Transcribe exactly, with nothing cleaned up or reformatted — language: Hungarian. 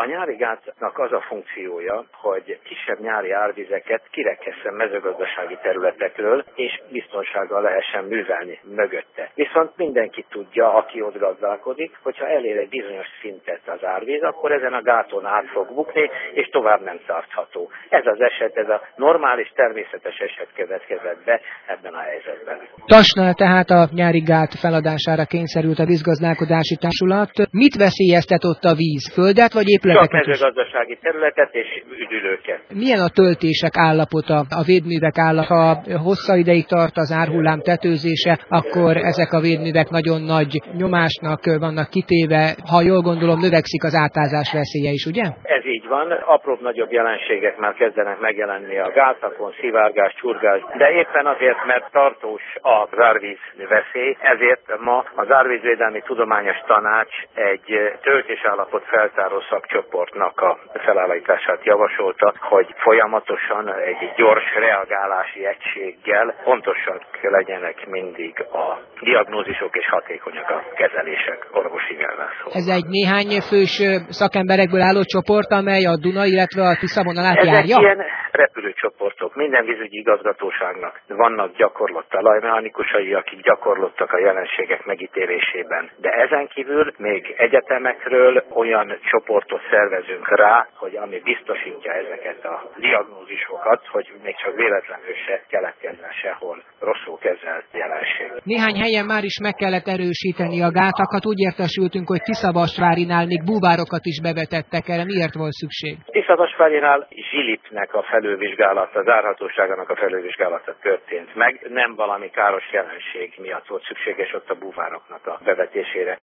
A nyári gátnak az a funkciója, hogy kisebb nyári árvizeket kirekesszen mezőgazdasági területekről, és biztonsággal lehessen művelni mögötte. Viszont mindenki tudja, aki ott gazdálkodik, hogyha elér egy bizonyos szintet az árvíz, akkor ezen a gáton át fog bukni, és tovább nem tartható. Ez az eset, ez a normális, természetes eset következett be ebben a helyzetben. Tasnál tehát a nyári gát feladására kényszerült a vízgazdálkodási társulat. Mit veszélyeztet ott a víz? Földet vagy épületeket? Csak mezőgazdasági területet és üdülőket. Milyen a töltések állapota, a védművek állapota? Ha hosszabb ideig tart az árhullám tetőzése, akkor ezek a védművek nagyon nagy nyomásnak vannak kitéve. Ha jól gondolom, növekszik az átázás veszélye is, ugye? Ez így van. Apróbb-nagyobb jelenségek már kezdenek megjelenni a gátakon, szivárgás, csurgás, de éppen azért, mert tartós az árvíz veszély, ezért ma az Árvízvédelmi Tudományos Tanács egy töltésállapot feltáró szakcsoportnak a felállítását javasolta, hogy folyamatosan egy gyors reagálási egységgel pontosak legyenek mindig a diagnózisok és hatékonyak a kezelések orvosi nyelven szólva. Ez egy néhány fős szakemberekből álló csoport, amely a Duna, illetve a Tisza vonalát Ezek járja? Ilyen repülőcsoportok. Minden vízügyi igazgatóságnak vannak gyakorlott talajmechanikusai, akik gyakorlottak a jelenségek megítélésében. De ezen kívül még egyetemekről olyan csoportot szervezünk rá, hogy ami biztosítja ezeket a diagnózisokat, hogy még csak véletlenül se keletkezzen sehol rosszul kezelt jelenség. Néhány helyen már is meg kellett erősíteni a gátakat. Úgy értesültünk, hogy Tiszavasvárinál még búvárokat is bevetettek. Erre miért volt szükség? Tiszavasvárinál zsilipnek a felülvizsgálata, a zárhatóságának a felülvizsgálata történt meg. Nem valami káros jelenség miatt volt szükséges ott a búvároknak a bevetésére.